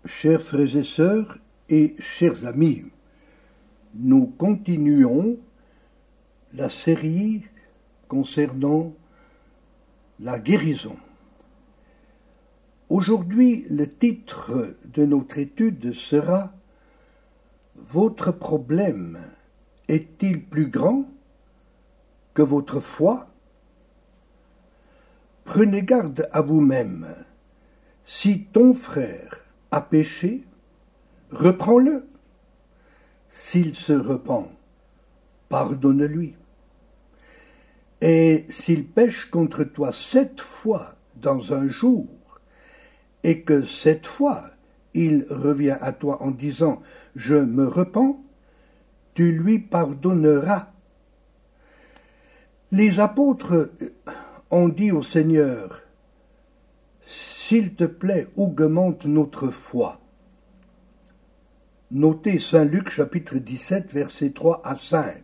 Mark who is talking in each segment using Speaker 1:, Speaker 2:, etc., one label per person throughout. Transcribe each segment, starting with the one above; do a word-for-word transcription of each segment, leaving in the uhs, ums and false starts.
Speaker 1: Chers frères et sœurs et chers amis, nous continuons la série concernant la guérison. Aujourd'hui, le titre de notre étude sera « Votre problème est-il plus grand que votre foi ?» Prenez garde à vous-même. Si ton frère a péché, reprends-le. S'il se repent, pardonne-lui. Et s'il pêche contre toi sept fois dans un jour, et que cette fois il revient à toi en disant « Je me repens », tu lui pardonneras. Les apôtres ont dit au Seigneur « S'il te plaît, augmente notre foi ». Notez Saint Luc chapitre dix-sept, versets trois à cinq.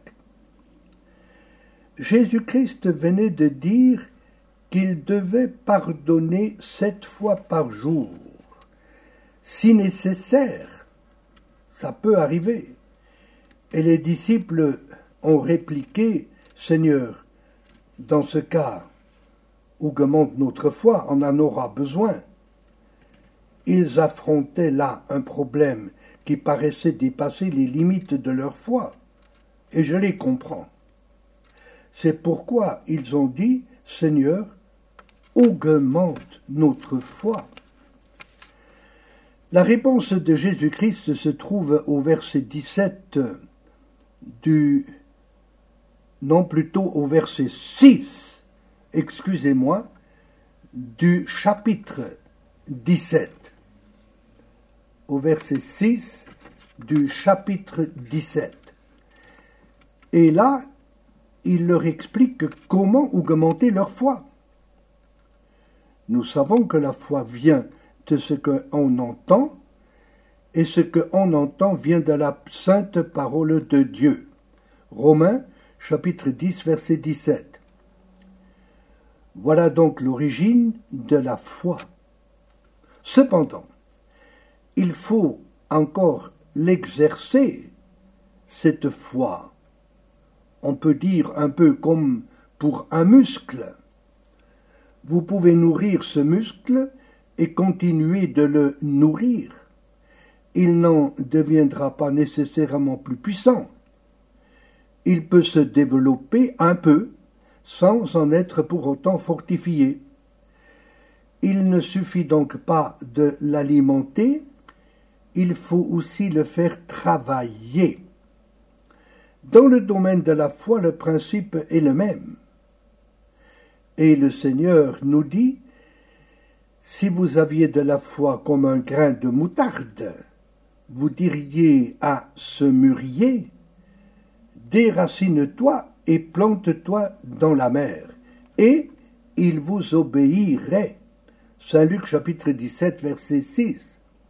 Speaker 1: Jésus-Christ venait de dire qu'il devait pardonner sept fois par jour. Si nécessaire, ça peut arriver. Et les disciples ont répliqué, « Seigneur, dans ce cas, augmente notre foi, on en aura besoin. » Ils affrontaient là un problème qui paraissait dépasser les limites de leur foi, et je les comprends. C'est pourquoi ils ont dit, « Seigneur, augmente notre foi. » La réponse de Jésus-Christ se trouve au verset dix-sept du... non plutôt au verset six, excusez-moi, du chapitre dix-sept. Au verset six du chapitre dix-sept. Et là, il leur explique comment augmenter leur foi. Nous savons que la foi vient de ce qu'on entend, et ce qu'on entend vient de la sainte parole de Dieu. Romains, chapitre dix, verset dix-sept. Voilà donc l'origine de la foi. Cependant, il faut encore l'exercer, cette foi. On peut dire un peu comme pour un muscle. Vous pouvez nourrir ce muscle et continuer de le nourrir. Il n'en deviendra pas nécessairement plus puissant. Il peut se développer un peu sans en être pour autant fortifié. Il ne suffit donc pas de l'alimenter, il faut aussi le faire travailler. Dans le domaine de la foi, le principe est le même. Et le Seigneur nous dit, si vous aviez de la foi comme un grain de moutarde, vous diriez à ce mûrier, déracine-toi et plante-toi dans la mer, et il vous obéirait. Saint Luc chapitre dix-sept, verset six.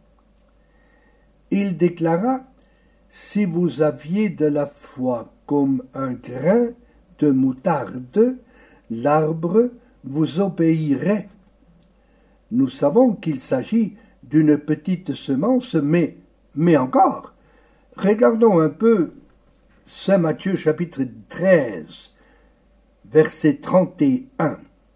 Speaker 1: Il déclara, si vous aviez de la foi comme un grain de moutarde, l'arbre vous obéirait. Nous savons qu'il s'agit d'une petite semence, mais, mais encore, regardons un peu Saint Matthieu chapitre treize, verset trente et un.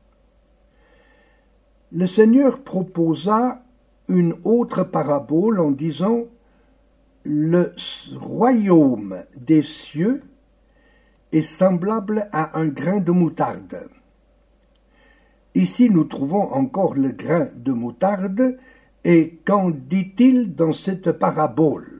Speaker 1: Le Seigneur proposa une autre parabole en disant « Le royaume des cieux est semblable à un grain de moutarde. » Ici, nous trouvons encore le grain de moutarde, et qu'en dit-il dans cette parabole?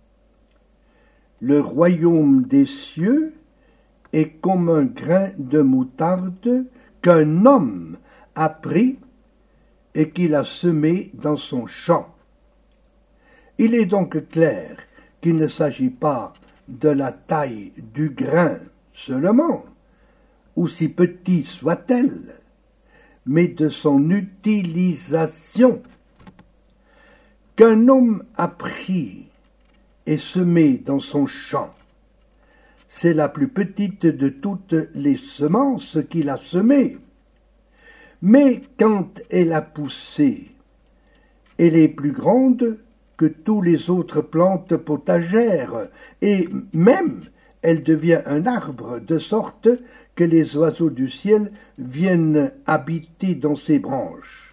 Speaker 1: Le royaume des cieux est comme un grain de moutarde qu'un homme a pris et qu'il a semé dans son champ. Il est donc clair qu'il ne s'agit pas de la taille du grain seulement, aussi petit soit-elle, mais de son utilisation. Qu'un homme a pris et semé dans son champ, c'est la plus petite de toutes les semences qu'il a semées. Mais quand elle a poussé, elle est plus grande que tous les autres plantes potagères, et même elle devient un arbre, de sorte que les oiseaux du ciel viennent habiter dans ses branches.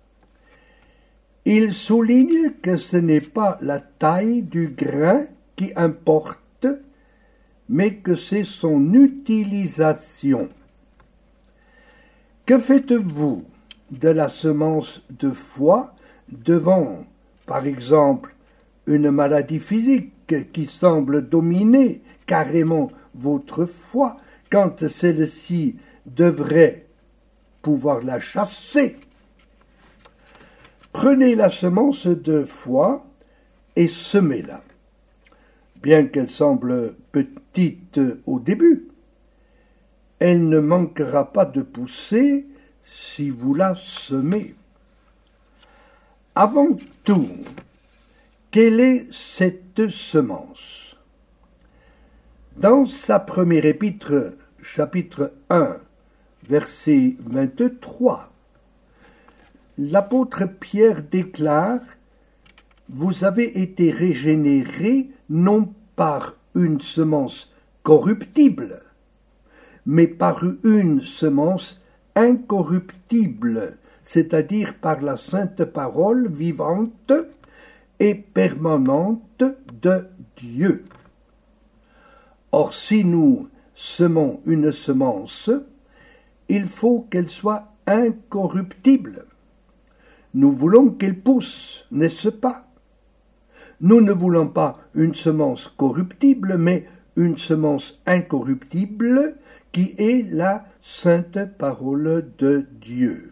Speaker 1: Il souligne que ce n'est pas la taille du grain qui importe, mais que c'est son utilisation. Que faites-vous de la semence de foi devant, par exemple, une maladie physique qui semble dominer carrément votre foi, quand celle-ci devrait pouvoir la chasser? Prenez la semence de foi et semez-la. Bien qu'elle semble petite au début, elle ne manquera pas de pousser si vous la semez. Avant tout, quelle est cette semence? Dans sa première épître, chapitre un, verset vingt-trois, l'apôtre Pierre déclare « Vous avez été régénérés non par une semence corruptible, mais par une semence incorruptible, c'est-à-dire par la sainte parole vivante et permanente de Dieu. » Or, si nous semons une semence, il faut qu'elle soit incorruptible. Nous voulons qu'elle pousse, n'est-ce pas? Nous ne voulons pas une semence corruptible, mais une semence incorruptible qui est la sainte parole de Dieu.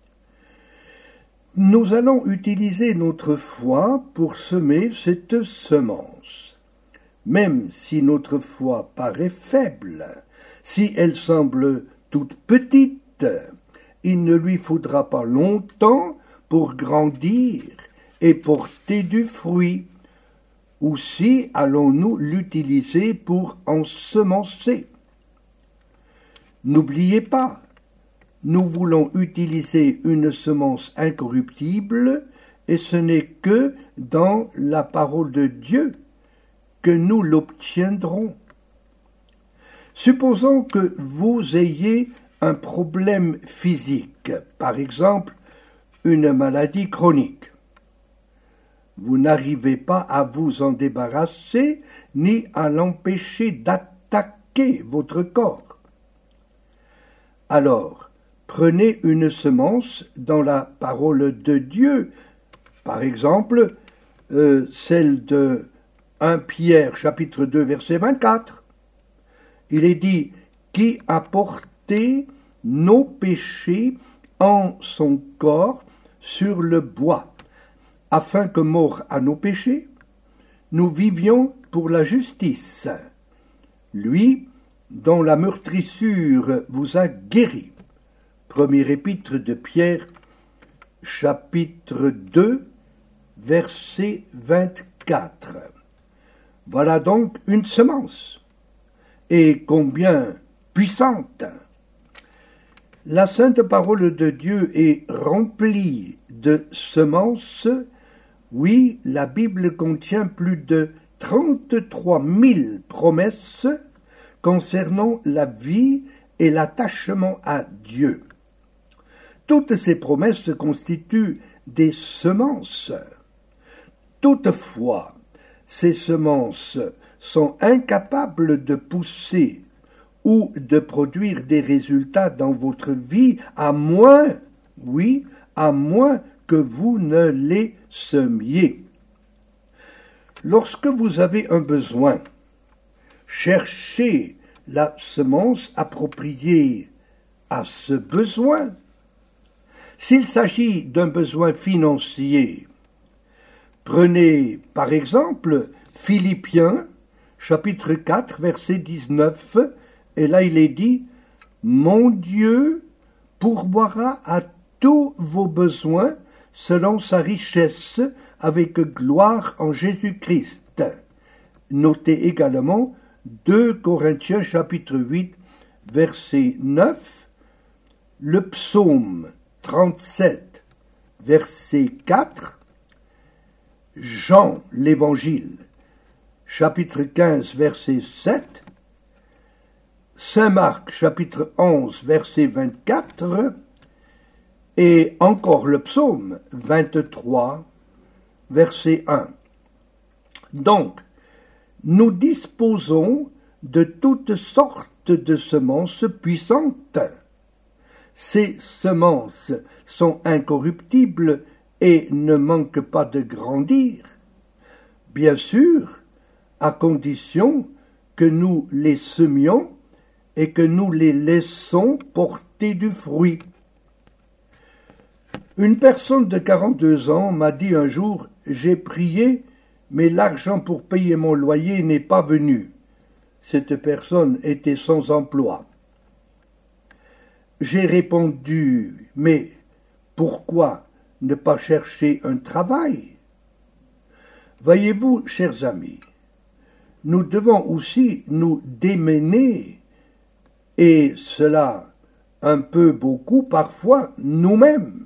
Speaker 1: Nous allons utiliser notre foi pour semer cette semence. Même si notre foi paraît faible, si elle semble toute petite, il ne lui faudra pas longtemps pour grandir et porter du fruit. Aussi allons-nous l'utiliser pour ensemencer. N'oubliez pas, nous voulons utiliser une semence incorruptible et ce n'est que dans la parole de Dieu que nous l'obtiendrons. Supposons que vous ayez un problème physique, par exemple une maladie chronique. Vous n'arrivez pas à vous en débarrasser ni à l'empêcher d'attaquer votre corps. Alors, prenez une semence dans la parole de Dieu, par exemple euh, celle de premier Pierre chapitre deux verset vingt-quatre. Il est dit « Qui a porté nos péchés en son corps sur le bois, afin que, morts à nos péchés, nous vivions pour la justice. Lui, dont la meurtrissure vous a guéri. » Premier épître de Pierre, chapitre deux, verset vingt-quatre. Voilà donc une semence, et combien puissante! La sainte parole de Dieu est remplie de semences. Oui, la Bible contient plus de trente-trois mille promesses concernant la vie et l'attachement à Dieu. Toutes ces promesses constituent des semences. Toutefois, ces semences sont incapables de pousser ou de produire des résultats dans votre vie, à moins, oui, à moins que vous ne les semiez. Lorsque vous avez un besoin, cherchez la semence appropriée à ce besoin. S'il s'agit d'un besoin financier, prenez par exemple Philippiens, chapitre quatre, verset dix-neuf, et là il est dit « Mon Dieu pourvoira à tous vos besoins selon sa richesse avec gloire en Jésus-Christ. » Notez également deux Corinthiens chapitre huit, verset neuf, le psaume trente-sept, verset quatre, Jean l'Évangile, chapitre quinze, verset sept, Saint Marc, chapitre onze, verset vingt-quatre, et encore le psaume vingt-trois, verset un. Donc, nous disposons de toutes sortes de semences puissantes. Ces semences sont incorruptibles et ne manquent pas de grandir. Bien sûr, à condition que nous les semions et que nous les laissons porter du fruit. Une personne de quarante-deux ans m'a dit un jour « J'ai prié, mais l'argent pour payer mon loyer n'est pas venu. » Cette personne était sans emploi. J'ai répondu « Mais pourquoi ne pas chercher un travail ?» Voyez-vous, chers amis, nous devons aussi nous démener, et cela un peu beaucoup parfois nous-mêmes.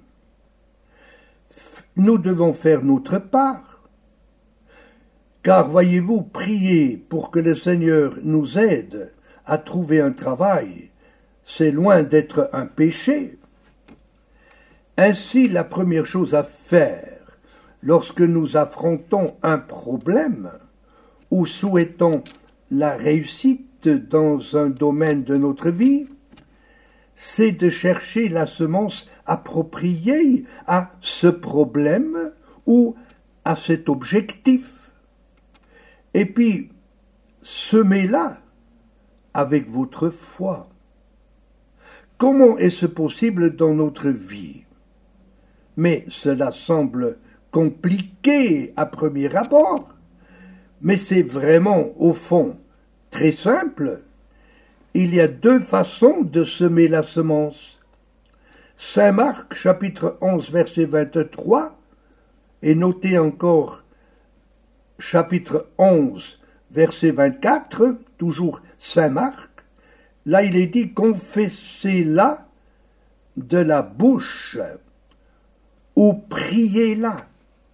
Speaker 1: Nous devons faire notre part, car voyez-vous, prier pour que le Seigneur nous aide à trouver un travail, c'est loin d'être un péché. Ainsi, la première chose à faire lorsque nous affrontons un problème ou souhaitons la réussite dans un domaine de notre vie, c'est de chercher la semence appropriée à ce problème ou à cet objectif. Et puis, semez-la avec votre foi. Comment est-ce possible dans notre vie? Mais cela semble compliqué à premier abord, mais c'est vraiment, au fond, très simple. Il y a deux façons de semer la semence. Saint Marc, chapitre onze, verset vingt-trois, et notez encore chapitre onze, verset vingt-quatre, toujours Saint Marc, là il est dit « Confessez-la de la bouche » ou « Priez-la ».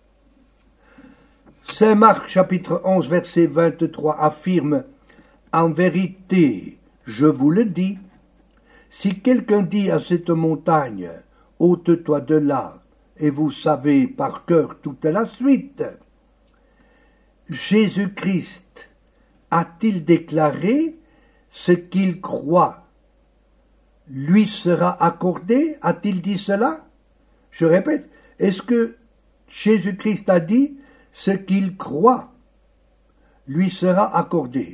Speaker 1: Saint Marc, chapitre onze, verset vingt-trois, affirme « En vérité, je vous le dis, si quelqu'un dit à cette montagne, ôte-toi de là, et vous savez par cœur toute la suite. Jésus-Christ a-t-il déclaré ce qu'il croit lui sera accordé? A-t-il dit cela? Je répète, est-ce que Jésus-Christ a dit ce qu'il croit lui sera accordé?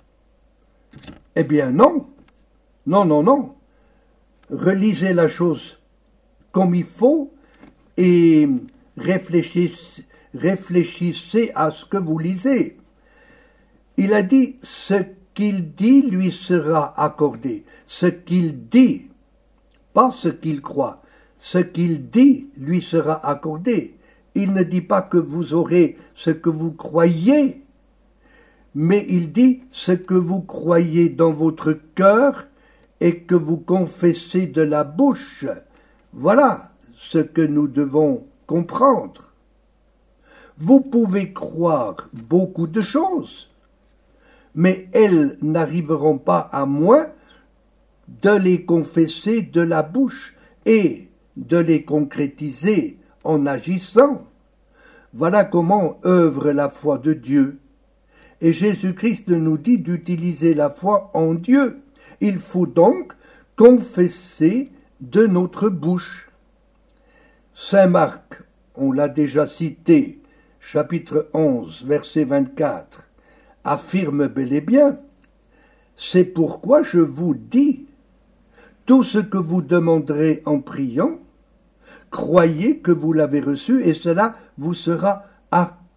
Speaker 1: Eh bien non, non, non, non. Relisez la chose comme il faut et réfléchissez, réfléchissez à ce que vous lisez. Il a dit ce qu'il dit lui sera accordé. Ce qu'il dit, pas ce qu'il croit. Ce qu'il dit lui sera accordé. Il ne dit pas que vous aurez ce que vous croyez, mais il dit ce que vous croyez dans votre cœur et que vous confessez de la bouche. Voilà ce que nous devons comprendre. Vous pouvez croire beaucoup de choses, mais elles n'arriveront pas à moins de les confesser de la bouche et de les concrétiser en agissant. Voilà comment œuvre la foi de Dieu. Et Jésus-Christ nous dit d'utiliser la foi en Dieu. Il faut donc confesser de notre bouche. Saint Marc, on l'a déjà cité, chapitre onze, verset vingt-quatre, affirme bel et bien, « C'est pourquoi je vous dis, tout ce que vous demanderez en priant, croyez que vous l'avez reçu et cela vous sera accordé. »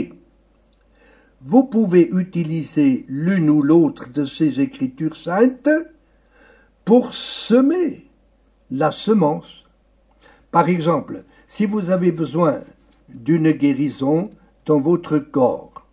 Speaker 1: Vous pouvez utiliser l'une ou l'autre de ces écritures saintes pour semer la semence. Par exemple, si vous avez besoin d'une guérison dans votre corps,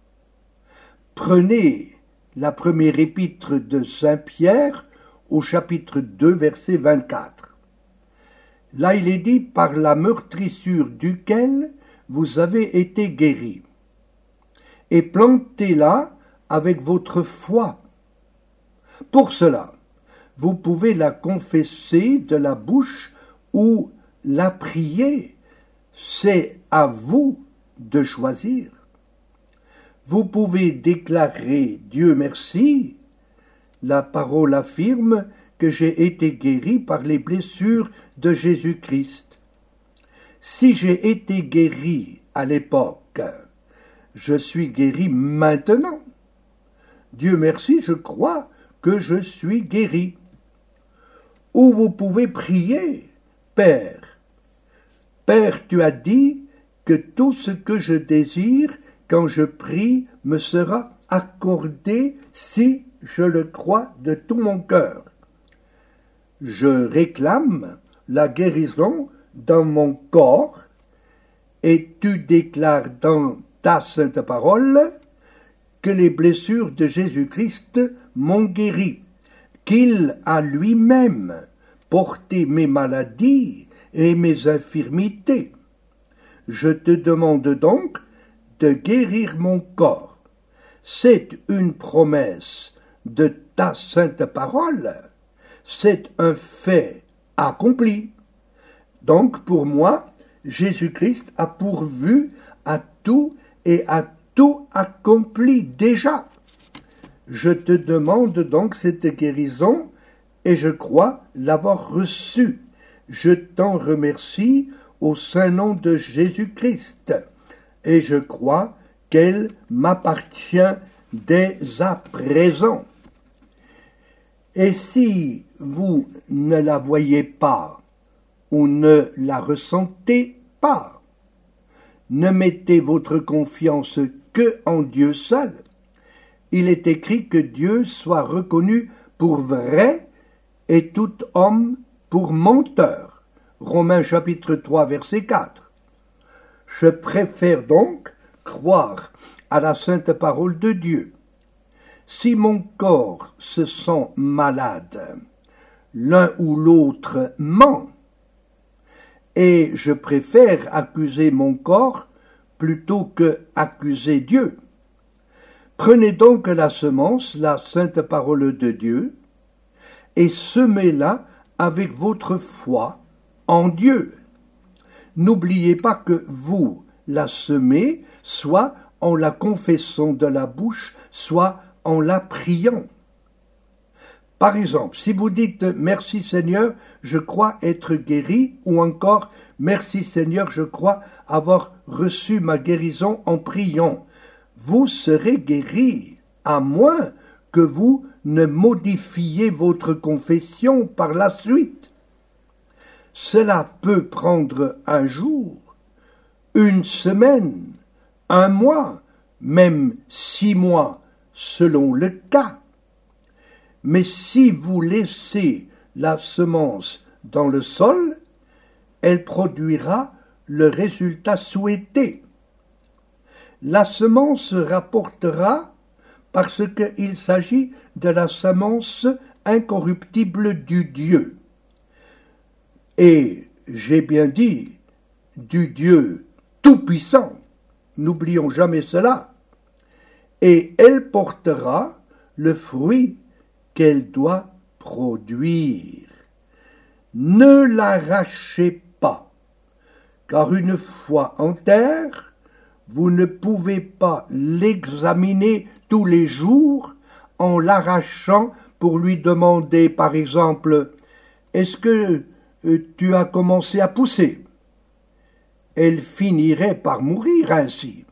Speaker 1: prenez la première épître de Saint Pierre au chapitre deux, verset vingt-quatre. Là, il est dit « Par la meurtrissure duquel vous avez été guéri. Et plantez-la avec votre foi. Pour cela, vous pouvez la confesser de la bouche ou la prier. C'est à vous de choisir. Vous pouvez déclarer « Dieu merci ». La parole affirme que j'ai été guéri par les blessures de Jésus-Christ. Si j'ai été guéri à l'époque, je suis guéri maintenant. Dieu merci, je crois que je suis guéri. Ou vous pouvez prier, Père. Père, tu as dit que tout ce que je désire quand je prie me sera accordé si je le crois de tout mon cœur. Je réclame la guérison dans mon corps et tu déclares dans ta sainte parole que les blessures de Jésus-Christ m'ont guéri, qu'il a lui-même porté mes maladies et mes infirmités. Je te demande donc de guérir mon corps. C'est une promesse de ta sainte parole. C'est un fait accompli. Donc pour moi, Jésus-Christ a pourvu à tout et a tout accompli déjà. Je te demande donc cette guérison et je crois l'avoir reçue. Je t'en remercie au saint nom de Jésus-Christ et je crois qu'elle m'appartient dès à présent. Et si vous ne la voyez pas ou ne la ressentez pas, ne mettez votre confiance que en Dieu seul. Il est écrit que Dieu soit reconnu pour vrai et tout homme pour menteur. Romains chapitre trois verset quatre. Je préfère donc croire à la sainte parole de Dieu. Si mon corps se sent malade, l'un ou l'autre ment, et je préfère accuser mon corps plutôt que accuser Dieu. Prenez donc la semence, la sainte parole de Dieu, et semez-la avec votre foi en Dieu. N'oubliez pas que vous la semez, soit en la confessant de la bouche, soit en la priant. Par exemple, si vous dites « Merci Seigneur, je crois être guéri » ou encore « Merci Seigneur, je crois avoir reçu ma guérison en priant », vous serez guéri, à moins que vous ne modifiez votre confession par la suite. Cela peut prendre un jour, une semaine, un mois, même six mois, selon le cas. Mais si vous laissez la semence dans le sol, elle produira le résultat souhaité. La semence rapportera parce qu'il s'agit de la semence incorruptible du Dieu. Et j'ai bien dit, du Dieu tout-puissant, n'oublions jamais cela, et elle portera le fruit qu'elle doit produire. Ne l'arrachez pas, car une fois en terre, vous ne pouvez pas l'examiner tous les jours en l'arrachant pour lui demander, par exemple, « Est-ce que tu as commencé à pousser ?» Elle finirait par mourir ainsi.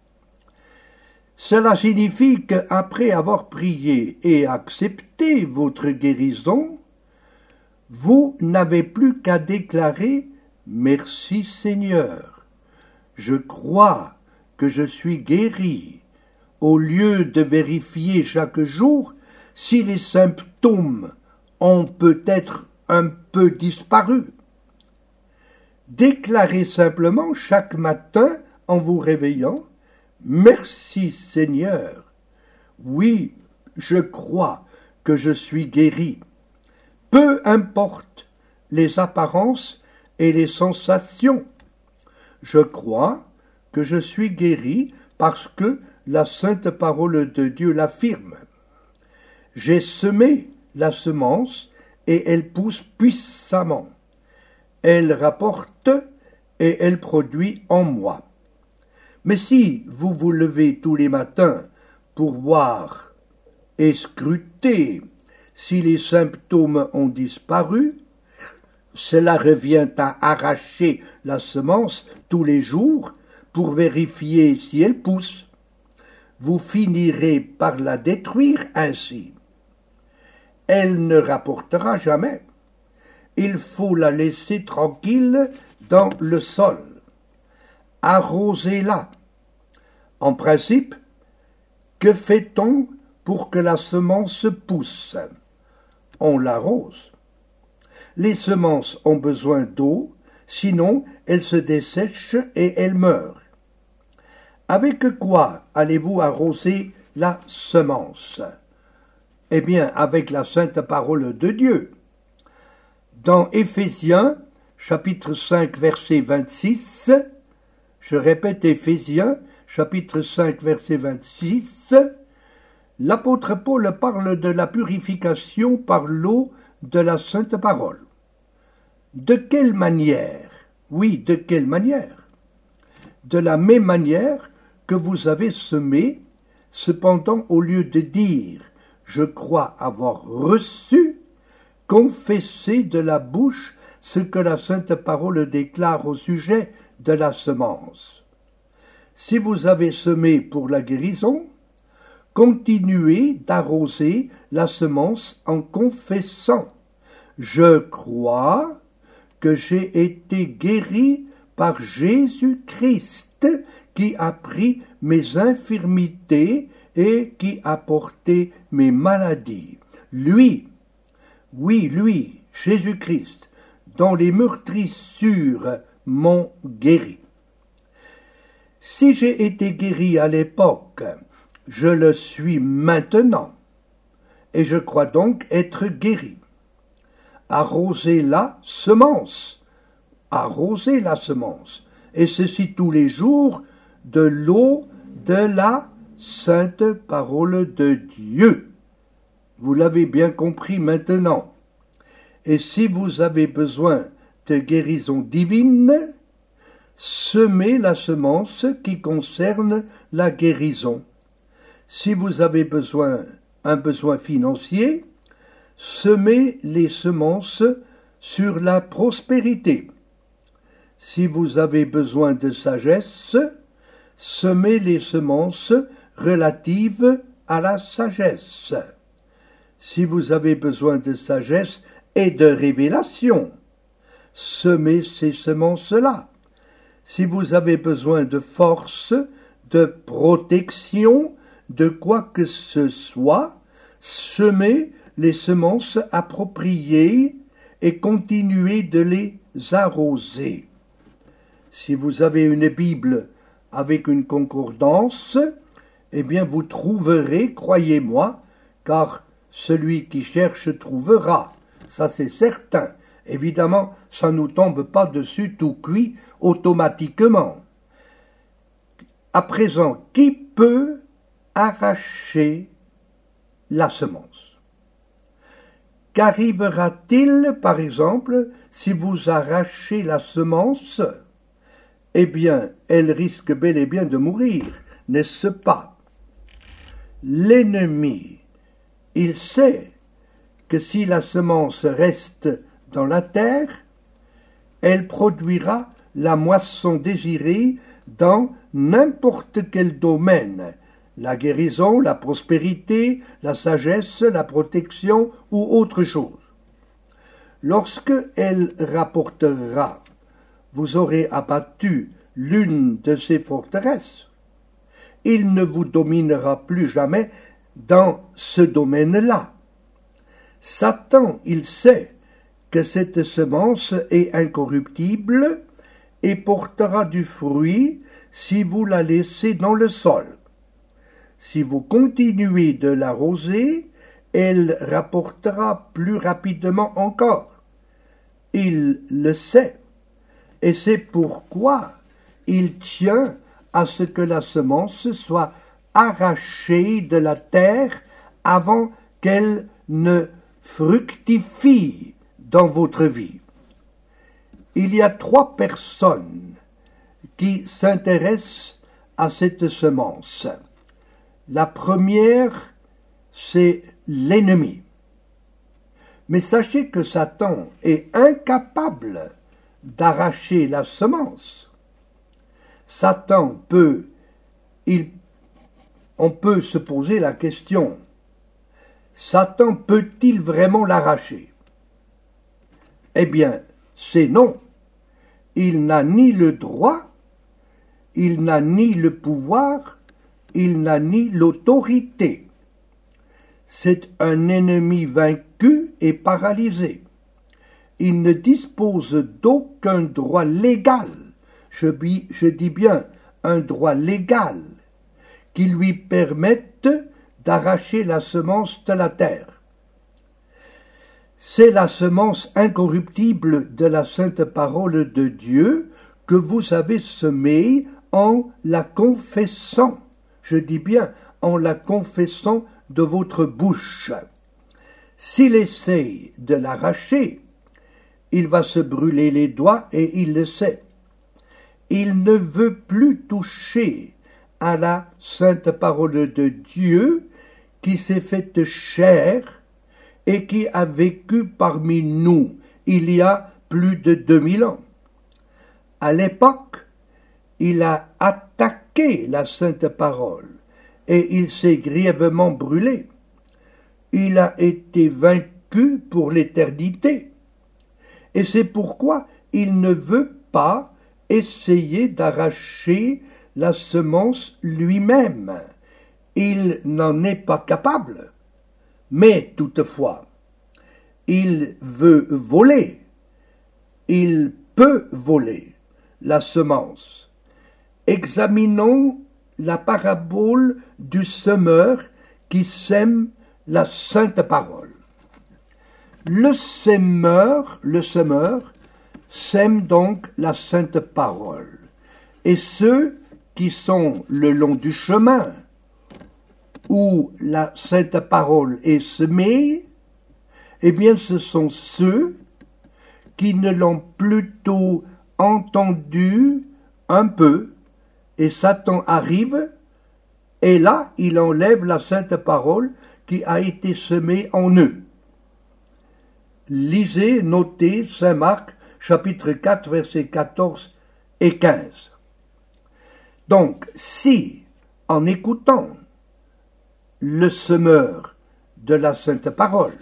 Speaker 1: Cela signifie qu'après avoir prié et accepté votre guérison, vous n'avez plus qu'à déclarer « Merci Seigneur, je crois que je suis guéri », au lieu de vérifier chaque jour si les symptômes ont peut-être un peu disparu. Déclarez simplement chaque matin en vous réveillant « Merci Seigneur, oui, je crois que je suis guéri ». Peu importe les apparences et les sensations, je crois que je suis guéri parce que la sainte parole de Dieu l'affirme. J'ai semé la semence et elle pousse puissamment. Elle rapporte et elle produit en moi. Mais si vous vous levez tous les matins pour voir et scruter si les symptômes ont disparu, cela revient à arracher la semence tous les jours pour vérifier si elle pousse. Vous finirez par la détruire ainsi. Elle ne rapportera jamais. Il faut la laisser tranquille dans le sol. Arrosez-la. En principe, que fait-on pour que la semence pousse? On l'arrose. Les semences ont besoin d'eau, sinon elles se dessèchent et elles meurent. Avec quoi allez-vous arroser la semence? Eh bien, avec la sainte parole de Dieu. Dans Éphésiens, chapitre cinq, verset vingt-six, je répète Éphésiens, chapitre cinq, verset vingt-six, l'apôtre Paul parle de la purification par l'eau de la sainte parole. De quelle manière? Oui, de quelle manière? De la même manière que vous avez semé, cependant au lieu de dire « je crois avoir reçu », confessez de la bouche ce que la sainte parole déclare au sujet de la semence. Si vous avez semé pour la guérison, continuez d'arroser la semence en confessant « je crois que j'ai été guéri par Jésus-Christ qui a pris mes infirmités et qui a porté mes maladies. Lui, oui, lui, Jésus-Christ, dont les meurtrissures m'ont guéri. Si j'ai été guéri à l'époque, je le suis maintenant, et je crois donc être guéri. Arrosez la semence, arrosez la semence, et ceci tous les jours, de l'eau de la sainte parole de Dieu. Vous l'avez bien compris maintenant. Et si vous avez besoin de guérison divine, semez la semence qui concerne la guérison. Si vous avez besoin, un besoin financier, semez les semences sur la prospérité. Si vous avez besoin de sagesse, semez les semences relatives à la sagesse. Si vous avez besoin de sagesse et de révélation, semez ces semences-là. Si vous avez besoin de force, de protection, de quoi que ce soit, semez les semences appropriées et continuez de les arroser. Si vous avez une Bible avec une concordance, eh bien vous trouverez, croyez-moi, car celui qui cherche trouvera, ça c'est certain. Évidemment, ça ne nous tombe pas dessus tout cuit automatiquement. À présent, qui peut arracher la semence? Qu'arrivera-t-il, par exemple, si vous arrachez la semence? Eh bien, elle risque bel et bien de mourir, n'est-ce pas? L'ennemi, il sait que si la semence reste dans la terre, elle produira la moisson désirée dans n'importe quel domaine, la guérison, la prospérité, la sagesse, la protection ou autre chose. Lorsque elle rapportera, vous aurez abattu l'une de ces forteresses, il ne vous dominera plus jamais dans ce domaine-là. Satan, il sait que cette semence est incorruptible et portera du fruit si vous la laissez dans le sol. Si vous continuez de l'arroser, elle rapportera plus rapidement encore. Il le sait, et c'est pourquoi il tient à ce que la semence soit arrachée de la terre avant qu'elle ne fructifie dans votre vie. Il y a trois personnes qui s'intéressent à cette semence. La première, c'est l'ennemi. Mais sachez que Satan est incapable d'arracher la semence. Satan peut, il, on peut se poser la question, Satan peut-il vraiment l'arracher? Eh bien, c'est non. Il n'a ni le droit, il n'a ni le pouvoir, il n'a ni l'autorité. C'est un ennemi vaincu et paralysé. Il ne dispose d'aucun droit légal, je, je dis bien un droit légal, qui lui permette d'arracher la semence de la terre. C'est la semence incorruptible de la sainte parole de Dieu que vous avez semée en la confessant, je dis bien en la confessant de votre bouche. S'il essaye de l'arracher, il va se brûler les doigts et il le sait. Il ne veut plus toucher à la sainte parole de Dieu qui s'est faite chair et qui a vécu parmi nous il y a plus de deux mille ans. À l'époque, il a attaqué la sainte parole et il s'est grièvement brûlé. Il a été vaincu pour l'éternité. Et c'est pourquoi il ne veut pas essayer d'arracher la semence lui-même. Il n'en est pas capable. Mais toutefois, il veut voler. Il peut voler la semence. Examinons la parabole du semeur qui sème la sainte parole. Le semeur, le semeur, sème donc la sainte parole. Et ceux qui sont le long du chemin, où la sainte parole est semée, eh bien ce sont ceux qui ne l'ont plutôt entendu un peu, et Satan arrive, et là il enlève la sainte parole qui a été semée en eux. Lisez, notez Saint Marc, chapitre quatre, versets quatorze et quinze. Donc, si, en écoutant le semeur de la sainte parole,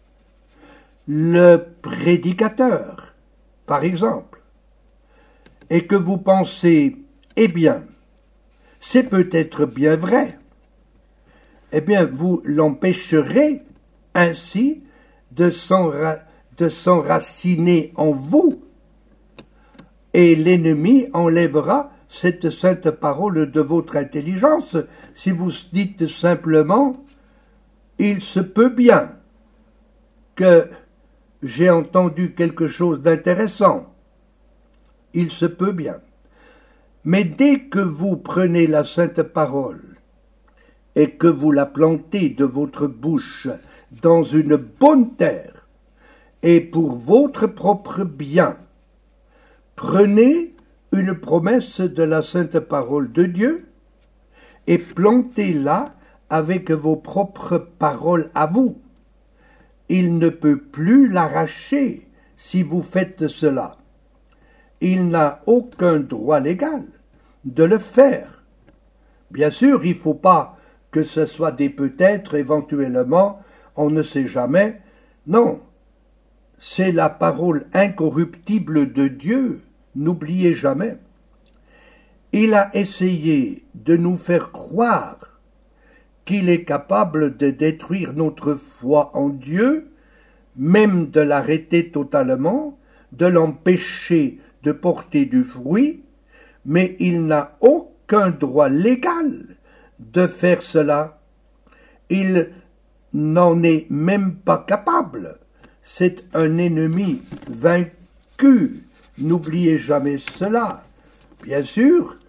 Speaker 1: le prédicateur, par exemple, et que vous pensez, eh bien, c'est peut-être bien vrai, eh bien, vous l'empêcherez ainsi de s'enra- de s'enraciner en vous, et l'ennemi enlèvera cette sainte parole de votre intelligence si vous dites simplement « Il se peut bien que j'ai entendu quelque chose d'intéressant. Il se peut bien. » Mais dès que vous prenez la sainte parole et que vous la plantez de votre bouche dans une bonne terre et pour votre propre bien, prenez une promesse de la sainte parole de Dieu et plantez-la avec vos propres paroles à vous. Il ne peut plus l'arracher si vous faites cela. Il n'a aucun droit légal de le faire. Bien sûr, il ne faut pas que ce soit des peut-être, éventuellement, on ne sait jamais. Non, c'est la parole incorruptible de Dieu, n'oubliez jamais. Il a essayé de nous faire croire qu'il est capable de détruire notre foi en Dieu, même de l'arrêter totalement, de l'empêcher de porter du fruit, mais il n'a aucun droit légal de faire cela. Il n'en est même pas capable. C'est un ennemi vaincu. N'oubliez jamais cela. Bien sûr,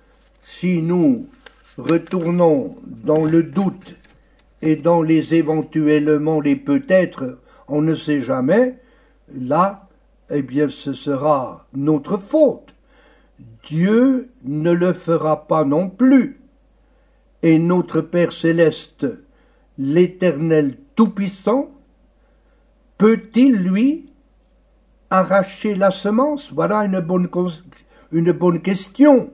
Speaker 1: si nous retournons dans le doute et dans les éventuellement, les peut-être, on ne sait jamais, là, eh bien, ce sera notre faute. Dieu ne le fera pas non plus. Et notre Père céleste, l'Éternel Tout-Puissant, peut-il, lui, arracher la semence? Voilà une bonne, une bonne question.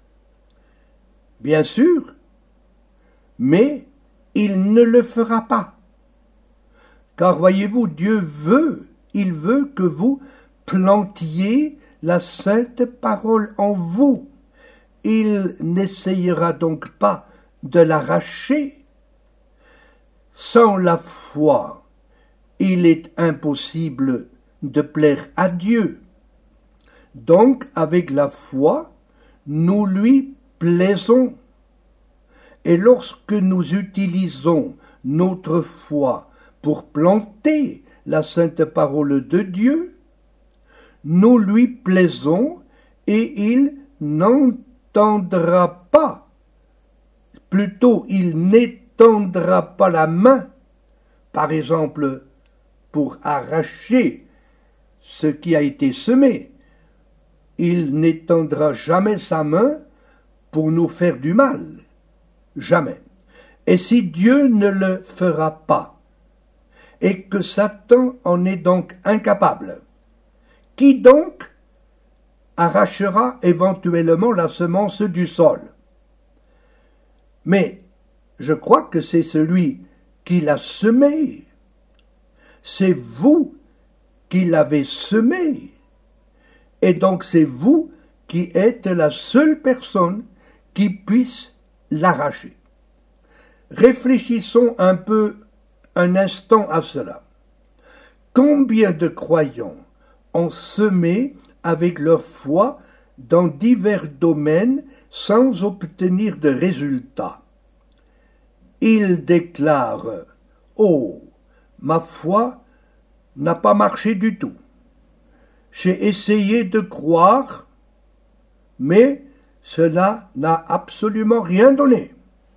Speaker 1: Bien sûr, mais il ne le fera pas. Car voyez-vous, Dieu veut, il veut que vous plantiez la sainte parole en vous. Il n'essayera donc pas de l'arracher. Sans la foi, il est impossible de plaire à Dieu. Donc, avec la foi, nous lui plaisons. Et lorsque nous utilisons notre foi pour planter la sainte parole de Dieu, nous lui plaisons et il n'entendra pas, plutôt il n'étendra pas la main, par exemple, pour arracher ce qui a été semé. Il n'étendra jamais sa main pour nous faire du mal. Jamais. Et si Dieu ne le fera pas, et que Satan en est donc incapable, qui donc arrachera éventuellement la semence du sol? Mais je crois que c'est celui qui l'a semé. C'est vous qui l'avez semé. Et donc c'est vous qui êtes la seule personne qui puisse l'arracher. Réfléchissons un peu un instant à cela. Combien de croyants ont semé avec leur foi dans divers domaines sans obtenir de résultats? Ils déclarent « Oh, ma foi n'a pas marché du tout. J'ai essayé de croire, mais cela n'a absolument rien donné. »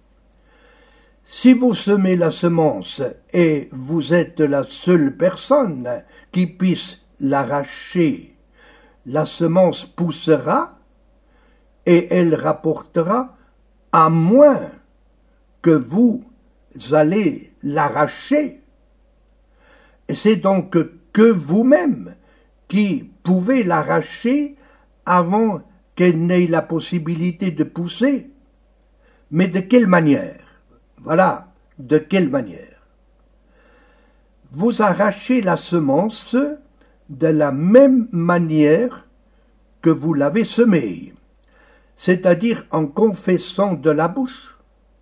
Speaker 1: Si vous semez la semence et vous êtes la seule personne qui puisse l'arracher, la semence poussera et elle rapportera, à moins que vous allez l'arracher. Et c'est donc que vous-même qui pouvez l'arracher avant qu'elle n'ait la possibilité de pousser. Mais de quelle manière? Voilà, de quelle manière? Vous arrachez la semence de la même manière que vous l'avez semée, c'est-à-dire en confessant de la bouche.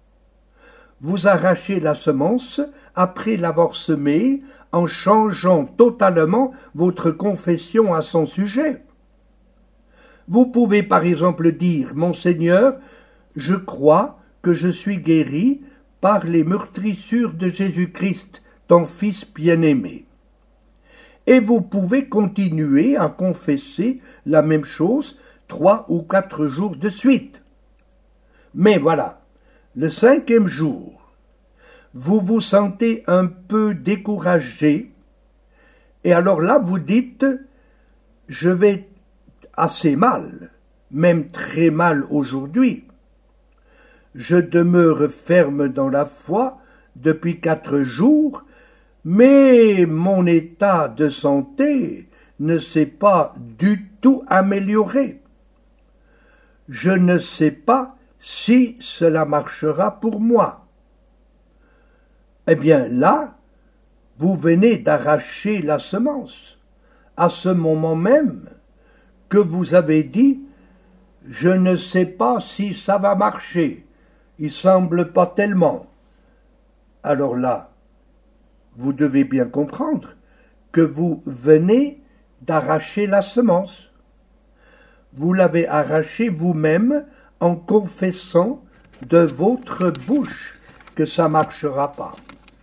Speaker 1: Vous arrachez la semence après l'avoir semée en changeant totalement votre confession à son sujet. Vous pouvez par exemple dire « Mon Seigneur, je crois que je suis guéri par les meurtrissures de Jésus-Christ, ton Fils bien-aimé. » Et vous pouvez continuer à confesser la même chose trois ou quatre jours de suite. Mais voilà, le cinquième jour, vous vous sentez un peu découragé, et alors là vous dites « Je vais assez mal, même très mal aujourd'hui. Je demeure ferme dans la foi depuis quatre jours, mais mon état de santé ne s'est pas du tout amélioré. Je ne sais pas si cela marchera pour moi. » Eh bien là, vous venez d'arracher la semence, à ce moment même que vous avez dit « Je ne sais pas si ça va marcher, il semble pas tellement. » Alors là, vous devez bien comprendre que vous venez d'arracher la semence. Vous l'avez arrachée vous-même en confessant de votre bouche que ça ne marchera pas.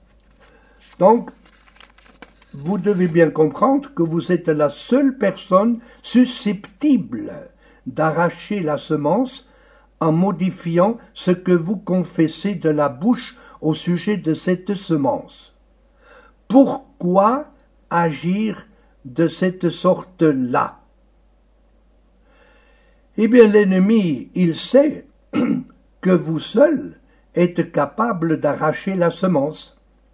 Speaker 1: Donc, vous devez bien comprendre que vous êtes la seule personne susceptible d'arracher la semence en modifiant ce que vous confessez de la bouche au sujet de cette semence. Pourquoi agir de cette sorte-là? Eh bien, l'ennemi, il sait que vous seul êtes capable d'arracher la semence.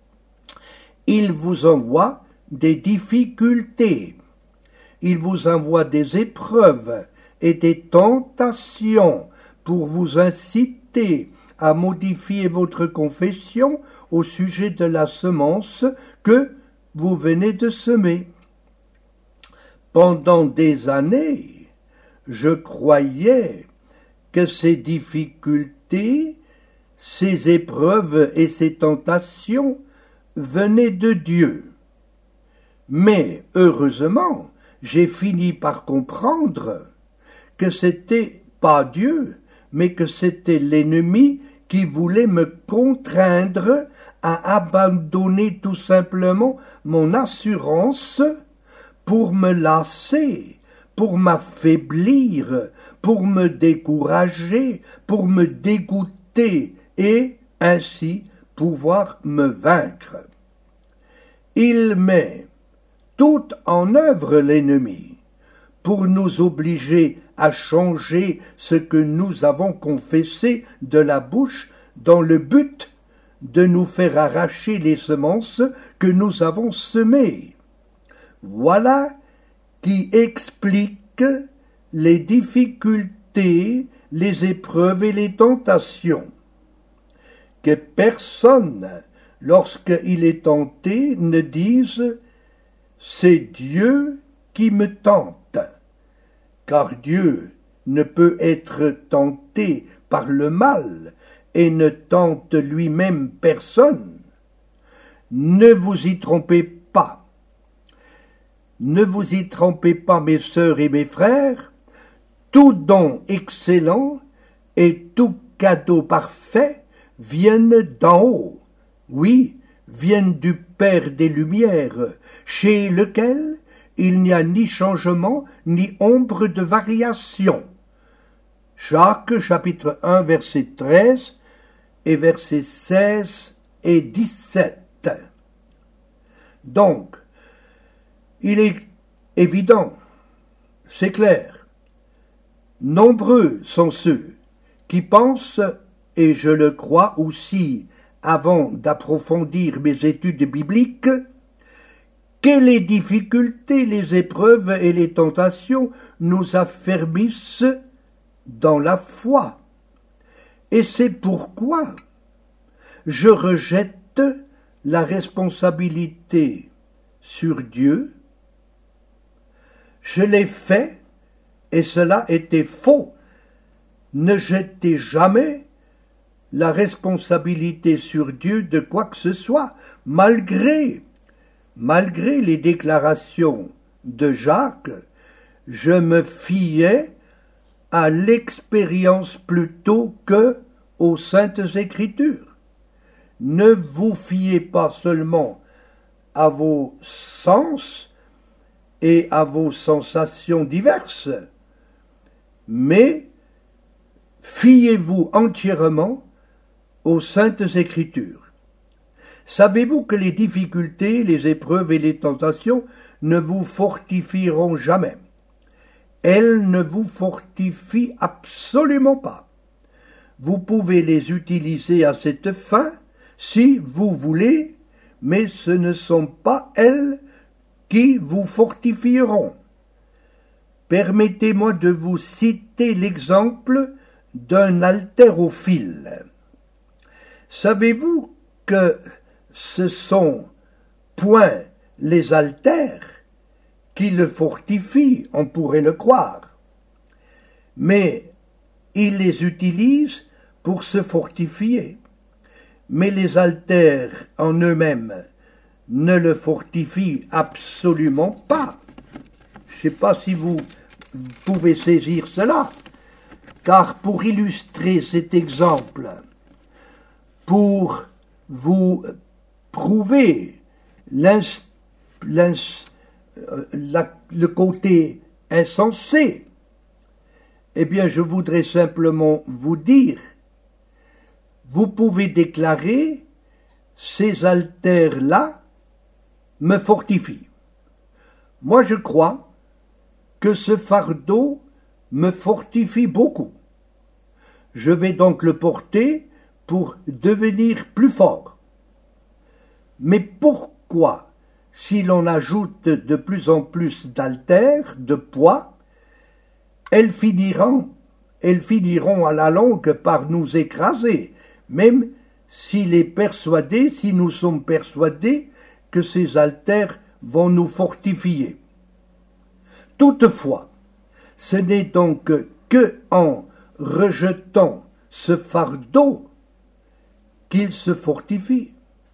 Speaker 1: Il vous envoie des difficultés, il vous envoie des épreuves et des tentations pour vous inciter à modifier votre confession au sujet de la semence que vous venez de semer. Pendant des années, je croyais que ces difficultés, ces épreuves et ces tentations venaient de Dieu. Mais heureusement, j'ai fini par comprendre que c'était pas Dieu, mais que c'était l'ennemi qui voulait me contraindre à abandonner tout simplement mon assurance pour me lasser, pour m'affaiblir, pour me décourager, pour me dégoûter et ainsi pouvoir me vaincre. Il met tout en œuvre l'ennemi pour nous obliger à changer ce que nous avons confessé de la bouche dans le but de nous faire arracher les semences que nous avons semées. Voilà qui explique les difficultés, les épreuves et les tentations. Que personne, lorsqu'il est tenté, ne dise « c'est Dieu qui me tente », car Dieu ne peut être tenté par le mal et ne tente lui-même personne. Ne vous y trompez pas. Ne vous y trompez pas, mes sœurs et mes frères, tout don excellent et tout cadeau parfait viennent d'en haut, oui, viennent du Père des Lumières, chez lequel il n'y a ni changement ni ombre de variation. Jacques chapitre un verset treize et versets seize et dix-sept. Donc, il est évident, c'est clair, nombreux sont ceux qui pensent, et je le crois aussi avant d'approfondir mes études bibliques, que les difficultés, les épreuves et les tentations nous affermissent dans la foi. Et c'est pourquoi je rejette la responsabilité sur Dieu. Je l'ai fait, et cela était faux. Ne jetez jamais la responsabilité sur Dieu de quoi que ce soit, malgré, malgré les déclarations de Jacques, je me fiais à l'expérience plutôt que aux Saintes Écritures. Ne vous fiez pas seulement à vos sens et à vos sensations diverses, mais fiez-vous entièrement aux Saintes Écritures. Savez-vous que les difficultés, les épreuves et les tentations ne vous fortifieront jamais? Elles ne vous fortifient absolument pas. Vous pouvez les utiliser à cette fin si vous voulez, mais ce ne sont pas elles qui vous fortifieront. Permettez-moi de vous citer l'exemple d'un haltérophile. Savez-vous que ce sont point les haltères qui le fortifient, on pourrait le croire, mais il les utilise pour se fortifier. Mais les haltères en eux-mêmes ne le fortifient absolument pas. Je ne sais pas si vous pouvez saisir cela, car pour illustrer cet exemple, pour vous prouver l'ins, l'ins, la, le côté insensé Eh bien, je voudrais simplement vous dire, vous pouvez déclarer, ces haltères-là me fortifient. Moi, je crois que ce fardeau me fortifie beaucoup. Je vais donc le porter pour devenir plus fort. Mais pourquoi, si l'on ajoute de plus en plus d'haltères, de poids, elles finiront, elles finiront à la longue par nous écraser, même s'il est persuadé, si nous sommes persuadés que ces haltères vont nous fortifier. Toutefois, ce n'est donc que en rejetant ce fardeau qu'il se fortifie.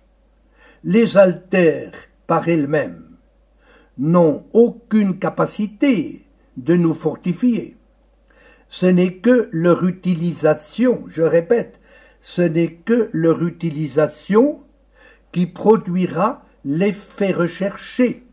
Speaker 1: Les haltères, par elles-mêmes, n'ont aucune capacité de nous fortifier. Ce n'est que leur utilisation, je répète, ce n'est que leur utilisation qui produira l'effet recherché.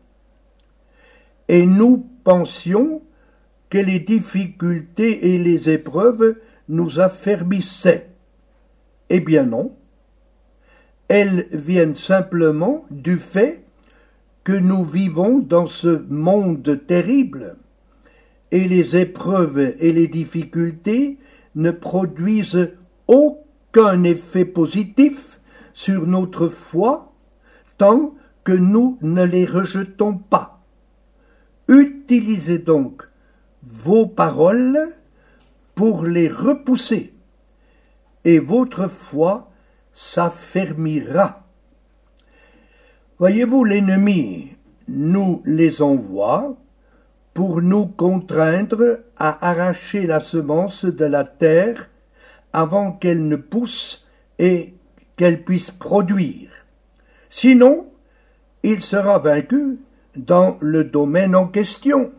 Speaker 1: Et nous pensions que les difficultés et les épreuves nous affermissaient. Eh bien non. Elles viennent simplement du fait que nous vivons dans ce monde terrible, et les épreuves et les difficultés ne produisent aucun effet positif sur notre foi tant que nous ne les rejetons pas. Utilisez donc vos paroles pour les repousser, et votre foi s'affermira. Voyez-vous, l'ennemi nous les envoie pour nous contraindre à arracher la semence de la terre avant qu'elle ne pousse et qu'elle puisse produire. Sinon, il sera vaincu dans le domaine en question.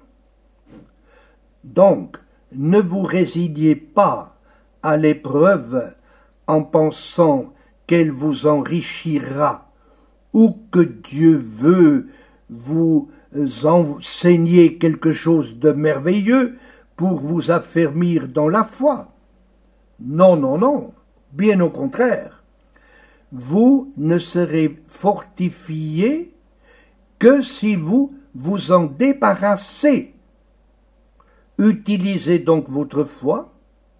Speaker 1: Donc, ne vous résignez pas à l'épreuve en pensant qu'elle vous enrichira ou que Dieu veut vous enseigner quelque chose de merveilleux pour vous affermir dans la foi. Non, non, non, bien au contraire. Vous ne serez fortifiés que si vous vous en débarrassez. Utilisez donc votre foi,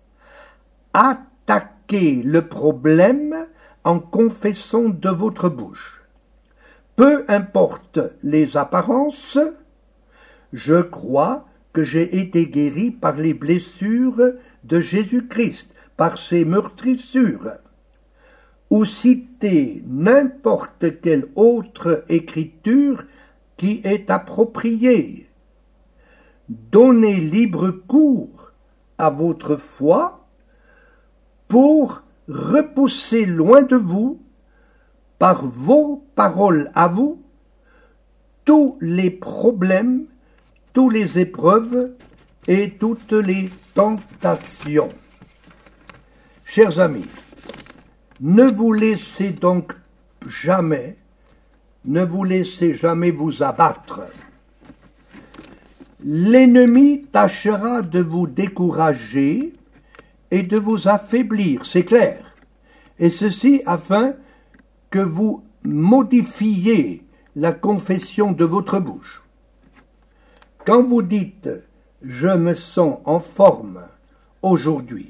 Speaker 1: attaquez le problème en confessant de votre bouche. Peu importe les apparences, je crois que j'ai été guéri par les blessures de Jésus-Christ, par ses meurtrissures. Ou citez n'importe quelle autre écriture qui est appropriée. Donnez libre cours à votre foi pour repousser loin de vous, par vos paroles à vous, tous les problèmes, toutes les épreuves et toutes les tentations. Chers amis, ne vous laissez donc jamais, ne vous laissez jamais vous abattre. L'ennemi tâchera de vous décourager et de vous affaiblir, c'est clair, et ceci afin que vous modifiez la confession de votre bouche. Quand vous dites « je me sens en forme aujourd'hui »,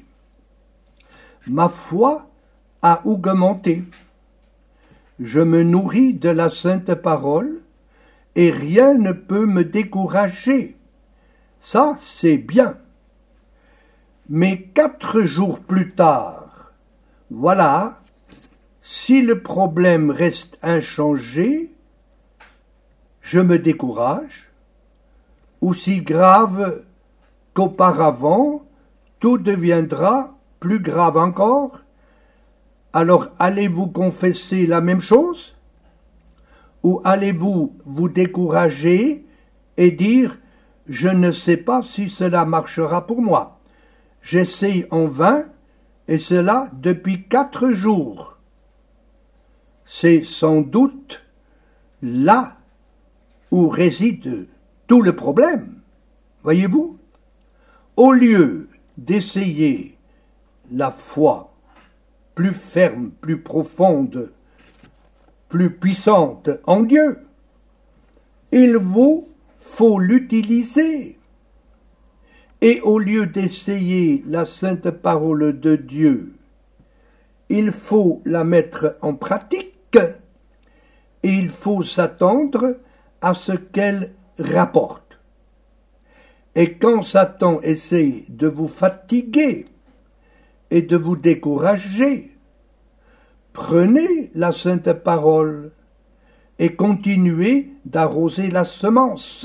Speaker 1: ma foi a augmenté. Je me nourris de la sainte parole et rien ne peut me décourager. Ça, c'est bien. Mais quatre jours plus tard, voilà, si le problème reste inchangé, je me décourage, aussi grave qu'auparavant, tout deviendra plus grave encore. Alors allez-vous confesser la même chose? Ou allez-vous vous décourager et dire « je ne sais pas si cela marchera pour moi. J'essaye en vain, et cela depuis quatre jours. » C'est sans doute là où réside tout le problème. Voyez-vous? Au lieu d'essayer la foi plus ferme, plus profonde, plus puissante en Dieu, il vous faut l'utiliser. Et au lieu d'essayer la sainte parole de Dieu, il faut la mettre en pratique et il faut s'attendre à ce qu'elle rapporte. Et quand Satan essaye de vous fatiguer et de vous décourager, prenez la sainte parole et continuez d'arroser la semence.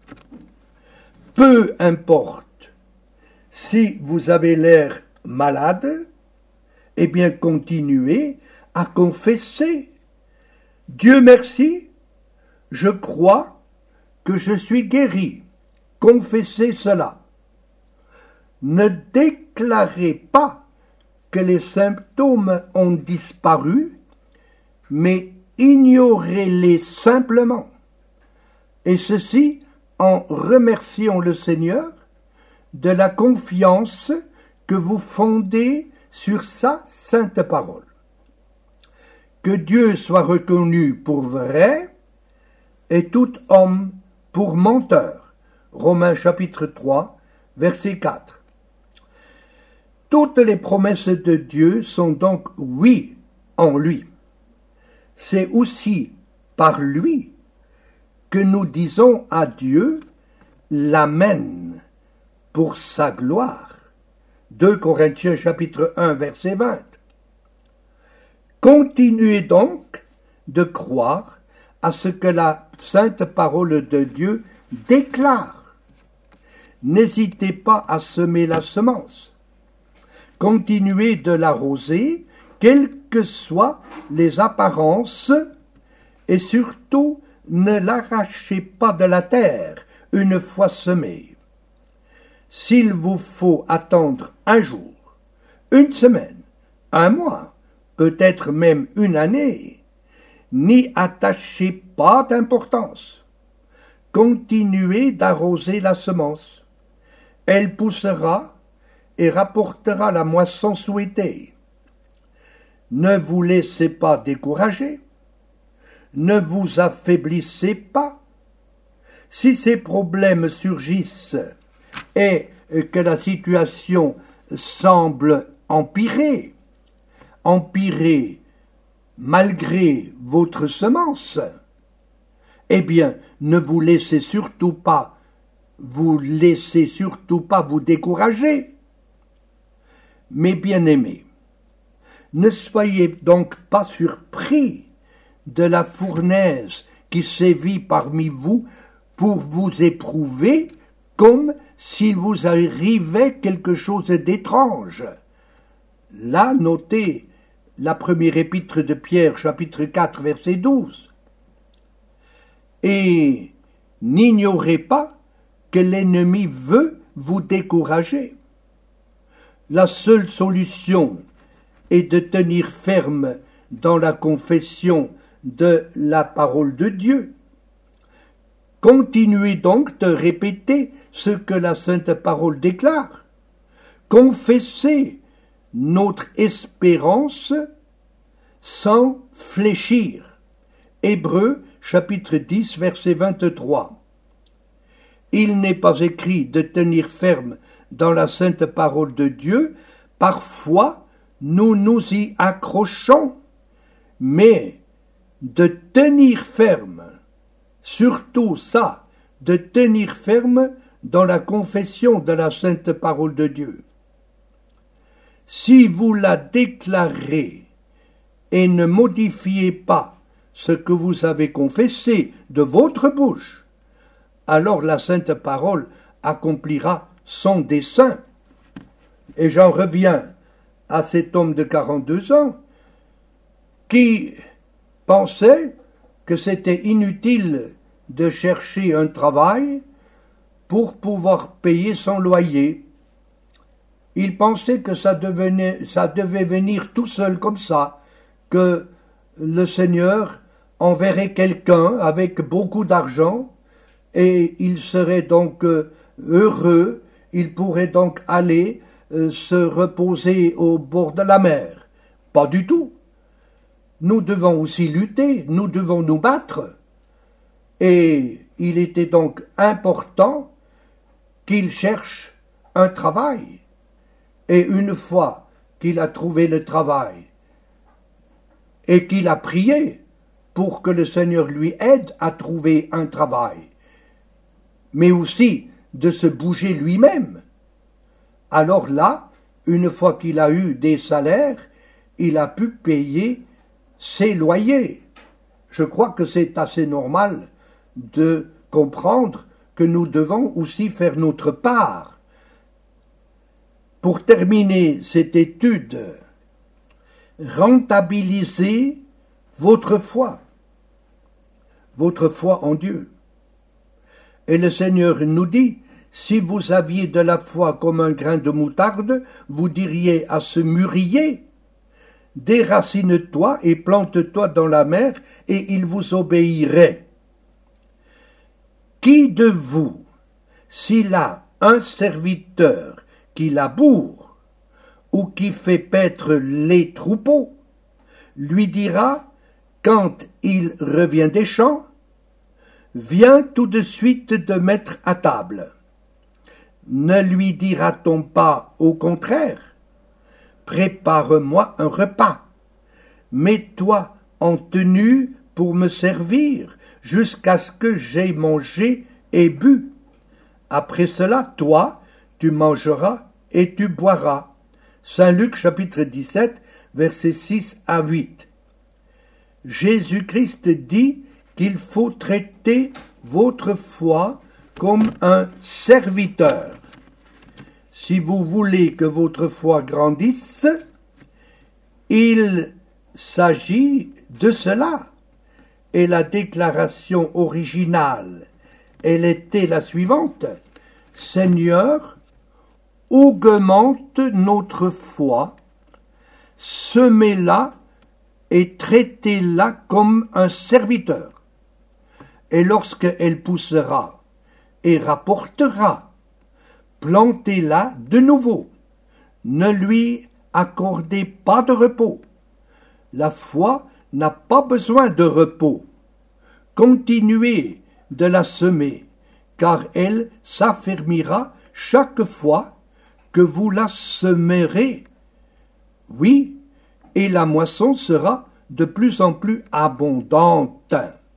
Speaker 1: Peu importe si vous avez l'air malade, eh bien continuez à confesser. Dieu merci, je crois que je suis guéri. Confessez cela. Ne déclarez pas que les symptômes ont disparu, mais ignorez-les simplement. Et ceci en remerciant le Seigneur de la confiance que vous fondez sur sa sainte parole. Que Dieu soit reconnu pour vrai et tout homme pour menteur. Romains chapitre trois, verset quatre. Toutes les promesses de Dieu sont donc oui en lui. C'est aussi par lui que nous disons à Dieu l'Amen pour sa gloire. deux Corinthiens chapitre un verset vingt. Continuez donc de croire à ce que la sainte parole de Dieu déclare. N'hésitez pas à semer la semence. Continuez de l'arroser, quelles que soient les apparences, et surtout ne l'arrachez pas de la terre une fois semée. S'il vous faut attendre un jour, une semaine, un mois, peut-être même une année, n'y attachez pas d'importance. Continuez d'arroser la semence. Elle poussera et rapportera la moisson souhaitée. Ne vous laissez pas décourager. Ne vous affaiblissez pas. Si ces problèmes surgissent et que la situation semble empirer, empirer malgré votre semence, eh bien, ne vous laissez surtout pas, vous laissez surtout pas vous décourager. Mes bien-aimés, ne soyez donc pas surpris de la fournaise qui sévit parmi vous pour vous éprouver comme s'il vous arrivait quelque chose d'étrange. Là, notez la première épître de Pierre, chapitre quatre, verset douze. Et n'ignorez pas que l'ennemi veut vous décourager. La seule solution est de tenir ferme dans la confession de la parole de Dieu. Continuez donc de répéter ce que la sainte parole déclare. Confessez notre espérance sans fléchir. Hébreux chapitre dix verset vingt-trois. Il n'est pas écrit de tenir ferme dans la sainte parole de Dieu. Parfois nous nous y accrochons, mais de tenir ferme, surtout ça, de tenir ferme dans la confession de la sainte parole de Dieu. Si vous la déclarez et ne modifiez pas ce que vous avez confessé de votre bouche, alors la sainte parole accomplira son dessein. Et j'en reviens à cet homme de quarante-deux ans qui pensait que c'était inutile de chercher un travail pour pouvoir payer son loyer. Il pensait que ça, devenait, ça devait venir tout seul comme ça, que le Seigneur enverrait quelqu'un avec beaucoup d'argent et il serait donc heureux, il pourrait donc aller euh, se reposer au bord de la mer. Pas du tout. Nous devons aussi lutter, nous devons nous battre. Et il était donc important qu'il cherche un travail. Et une fois qu'il a trouvé le travail et qu'il a prié pour que le Seigneur lui aide à trouver un travail, mais aussi de se bouger lui-même, alors là, une fois qu'il a eu des salaires, il a pu payer ses loyers. Je crois que c'est assez normal de comprendre que nous devons aussi faire notre part. Pour terminer cette étude, rentabilisez votre foi, votre foi en Dieu. Et le Seigneur nous dit, si vous aviez de la foi comme un grain de moutarde, vous diriez à ce mûrier, déracine-toi et plante-toi dans la mer, et il vous obéirait. Qui de vous, s'il a un serviteur qui laboure ou qui fait paître les troupeaux, lui dira, quand il revient des champs, viens tout de suite te mettre à table. Ne lui dira-t-on pas au contraire, prépare-moi un repas, mets-toi en tenue pour me servir, jusqu'à ce que j'aie mangé et bu. Après cela, toi, tu mangeras et tu boiras. Saint Luc chapitre dix-sept, versets six à huit. Jésus-Christ dit qu'il faut traiter votre foi comme un serviteur. Si vous voulez que votre foi grandisse, il s'agit de cela. Et la déclaration originale, elle était la suivante. Seigneur, augmente notre foi, semez-la et traitez-la comme un serviteur. Et lorsqu'elle poussera et rapportera, plantez-la de nouveau. Ne lui accordez pas de repos. La foi n'a pas besoin de repos. Continuez de la semer, car elle s'affermira chaque fois que vous la semerez. Oui, et la moisson sera de plus en plus abondante.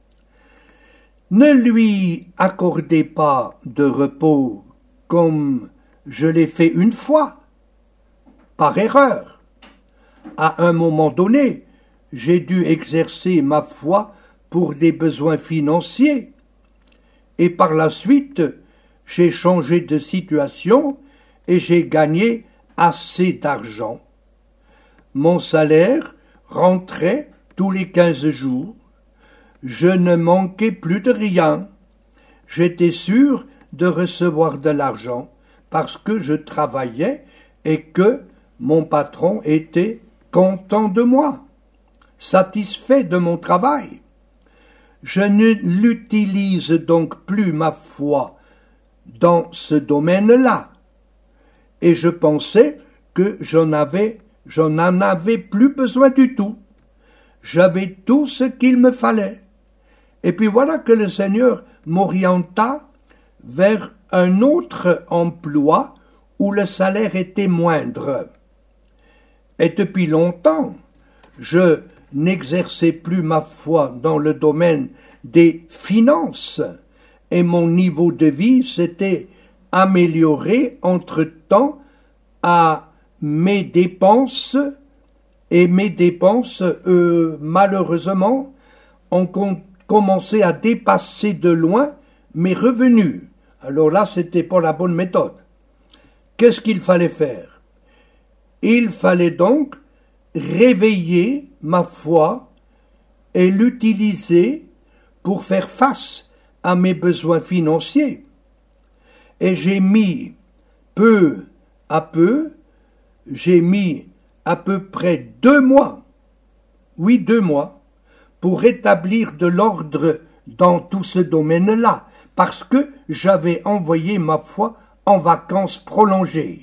Speaker 1: Ne lui accordez pas de repos comme je l'ai fait une fois, par erreur. À un moment donné, j'ai dû exercer ma foi pour des besoins financiers, et par la suite, j'ai changé de situation et j'ai gagné assez d'argent. Mon salaire rentrait tous les quinze jours. Je ne manquais plus de rien. J'étais sûr de recevoir de l'argent parce que je travaillais et que mon patron était content de moi, satisfait de mon travail. Je ne l'utilise donc plus ma foi dans ce domaine-là. Et je pensais que j'en avais, j'en en avais plus besoin du tout. J'avais tout ce qu'il me fallait. Et puis voilà que le Seigneur m'orienta vers un autre emploi où le salaire était moindre. Et depuis longtemps, je n'exerçais plus ma foi dans le domaine des finances et mon niveau de vie s'était amélioré entre-temps à mes dépenses et mes dépenses, euh, malheureusement, ont con- commencé à dépasser de loin mes revenus. Alors là, c'était pas la bonne méthode. Qu'est-ce qu'il fallait faire? Il fallait donc réveiller ma foi et l'utiliser pour faire face à mes besoins financiers. Et j'ai mis peu à peu, j'ai mis à peu près deux mois, oui deux mois, pour rétablir de l'ordre dans tout ce domaine-là, parce que j'avais envoyé ma foi en vacances prolongées.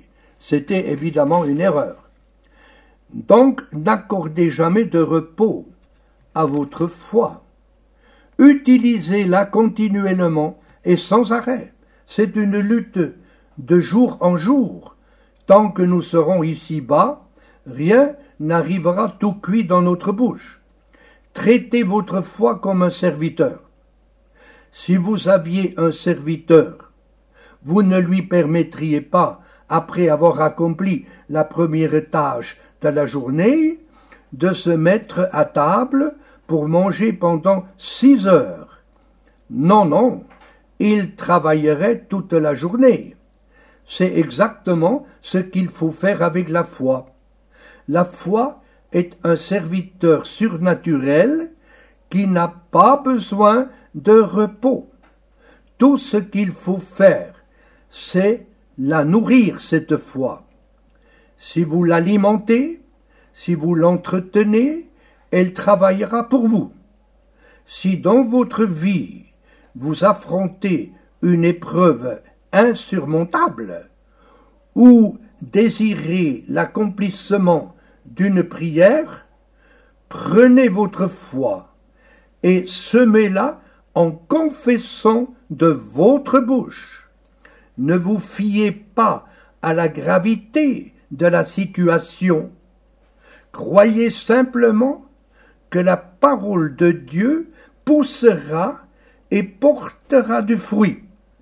Speaker 1: C'était évidemment une erreur. Donc, n'accordez jamais de repos à votre foi. Utilisez-la continuellement et sans arrêt. C'est une lutte de jour en jour. Tant que nous serons ici-bas, rien n'arrivera tout cuit dans notre bouche. Traitez votre foi comme un serviteur. Si vous aviez un serviteur, vous ne lui permettriez pas, après avoir accompli la première tâche de la journée, de se mettre à table pour manger pendant six heures. Non, non, il travaillerait toute la journée. C'est exactement ce qu'il faut faire avec la foi. La foi est un serviteur surnaturel qui n'a pas besoin de repos. Tout ce qu'il faut faire, c'est la nourrir, cette foi. Si vous l'alimentez, si vous l'entretenez, elle travaillera pour vous. Si dans votre vie, vous affrontez une épreuve insurmontable ou désirez l'accomplissement d'une prière, prenez votre foi et semez-la en confessant de votre bouche. Ne vous fiez pas à la gravité de la situation. Croyez simplement que la parole de Dieu poussera et portera du fruit.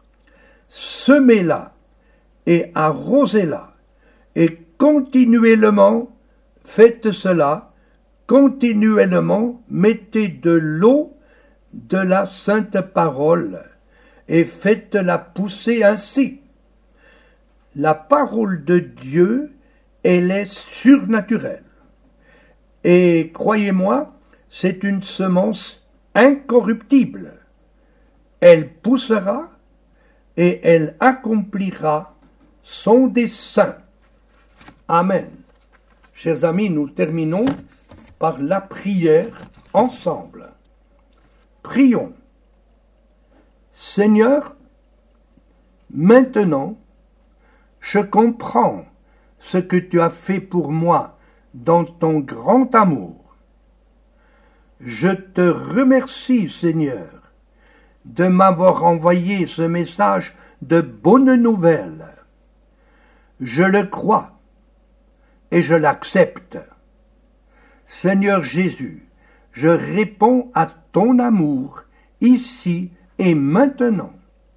Speaker 1: Semez-la et arrosez-la, et continuellement faites cela, continuellement mettez de l'eau de la sainte parole, et faites-la pousser ainsi. La parole de Dieu, elle est surnaturelle. Et croyez-moi, c'est une semence incorruptible. Elle poussera et elle accomplira son dessein. Amen. Chers amis, nous terminons par la prière ensemble. Prions. Seigneur, maintenant, je comprends ce que tu as fait pour moi dans ton grand amour. Je te remercie, Seigneur, de m'avoir envoyé ce message de bonnes nouvelles. Je le crois et je l'accepte. Seigneur Jésus, je réponds à ton amour ici et maintenant.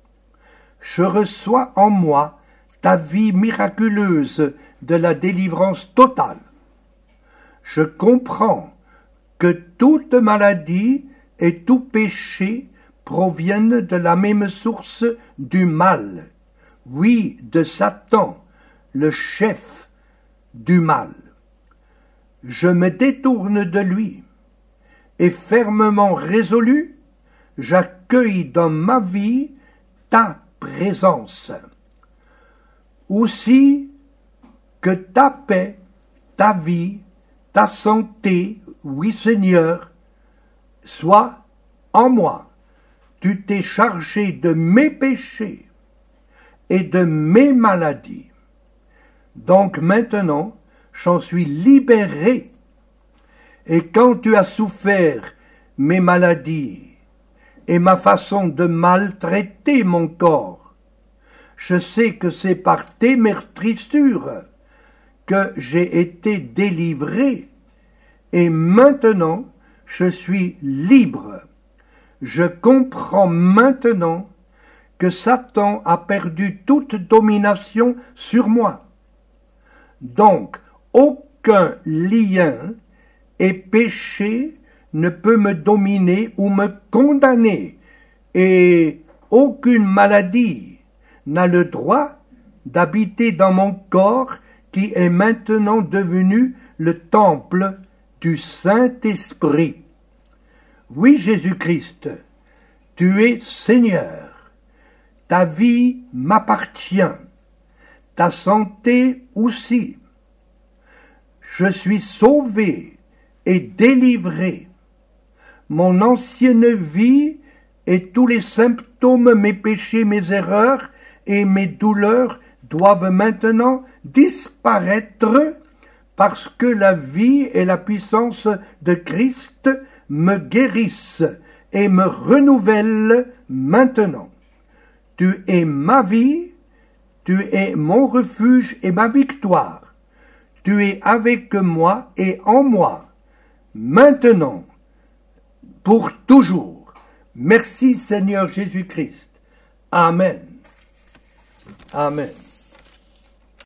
Speaker 1: Je reçois en moi ta vie miraculeuse de la délivrance totale. Je comprends que toute maladie et tout péché proviennent de la même source du mal, oui, de Satan, le chef du mal. Je me détourne de lui, et fermement résolu, j'accueille dans ma vie ta présence. Aussi que ta paix, ta vie, ta santé, oui Seigneur, soient en moi. Tu t'es chargé de mes péchés et de mes maladies. Donc maintenant, j'en suis libéré. Et quand tu as souffert mes maladies et ma façon de maltraiter mon corps, je sais que c'est par tes meurtrissures que j'ai été délivré. Et maintenant, je suis libre. Je comprends maintenant que Satan a perdu toute domination sur moi. Donc, aucun lien et péché ne peut me dominer ou me condamner, et aucune maladie n'a le droit d'habiter dans mon corps qui est maintenant devenu le temple du Saint-Esprit. Oui, Jésus-Christ, tu es Seigneur, ta vie m'appartient, ta santé aussi. Je suis sauvé et délivré. Mon ancienne vie et tous les symptômes, mes péchés, mes erreurs et mes douleurs doivent maintenant disparaître parce que la vie et la puissance de Christ me guérissent et me renouvellent maintenant. Tu es ma vie, tu es mon refuge et ma victoire. Tu es avec moi et en moi, maintenant, pour toujours. Merci Seigneur Jésus-Christ. Amen. Amen.